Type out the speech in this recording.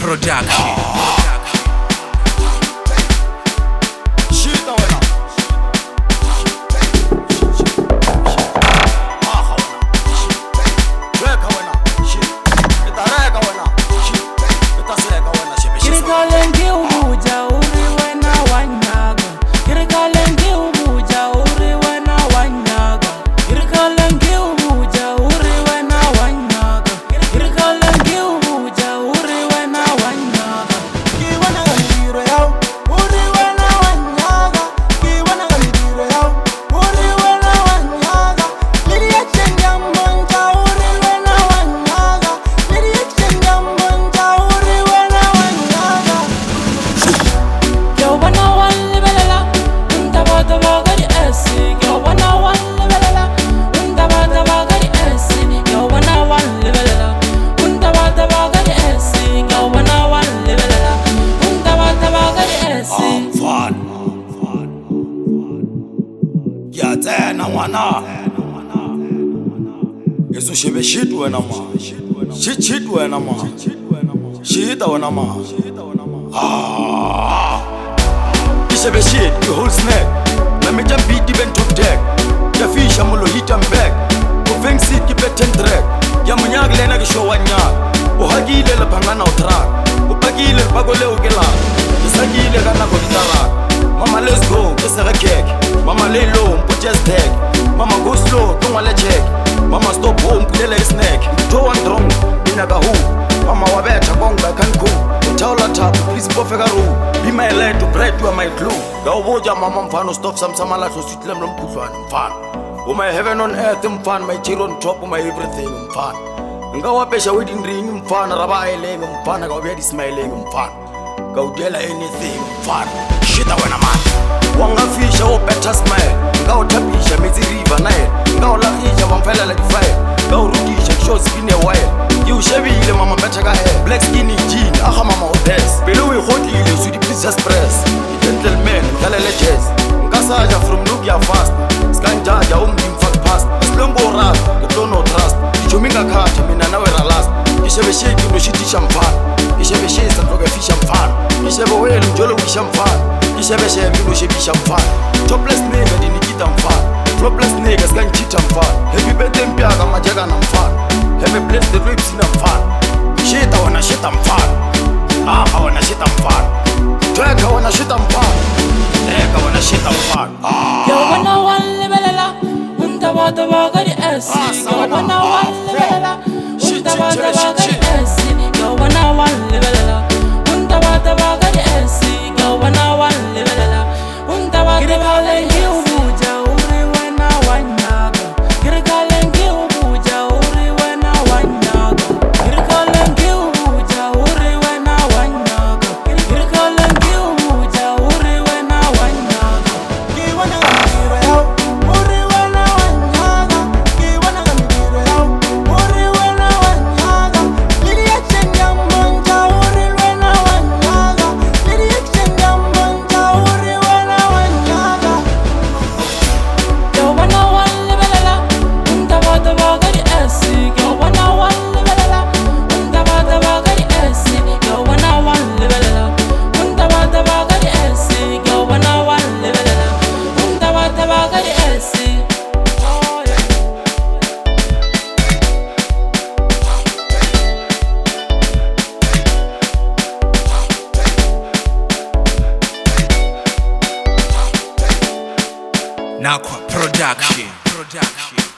Production. Eso shebe shit wena ma. Shit wena ma. Shit wena ma. Ishebe shit, you whole snack. Na me jam beat even top deck. Ya fish amulo hit and back. Uveng sit ki beten track. Ya munyag lena ki show wanya. Uhagile le pangana utrak. Upagile bagole ugela. Isagile kana ko ditara. Mama let's go, kese ga cake. Mama lay low, put just tag. Mama go slow, don't wanna check. Mama stop home, pulela snack. Do one drunk, inaga who. Mama wabeta bonga can cool. Taula tap, please bofega room. Be my light to bread to my glue. Go woja mama mfano stop some samala to sweet lemon mfano mfano. Oh my heaven on earth mfano, my cheer on top of my everything mfano. Ngawapesha wedding ring mfano, rabai leg mfano, go very smiling mfano. Go tell anything mfano. Shit when I'm at. Wanga fish or better smile. Go tapisha mezi river Nile. Go la isha wampela like fire. Go rudisha shows been a while. You shabby ile mama better guy. Black skinny jean, aha mama odes. Below we hot ile sudi princess press. Gentleman, kalele jazz. Ngasaja from Nubia fast. Skanjaja mfak past. Slongo rap, don't no trust. Ichominga kati mina nawera last. Ishebe shake no shitisha mfano. Ishebe shake santoga fisha mfano. Ishebe wele mjolo wisha mfano. Ishebe shake no shibisha mfano. Topless nigga di nikita mfano. Flopless niggas can cheat mfano. Happy birthday mpiaga majaga na mfano. Happy bless the ribs ina mfano. Shita wana shita mfano. Aha wana shita mfano. Tweka wana shita mfano. Tweka wana shita mfano. Yo wana wale belela. Unta wada wagari esi. Yo wana wale belela. Unta wada wagari esi. Yo wana wale belela. Unta wada wagari esi. Yo wana wale belela. Unta wada wagari esi. Nakwa Production.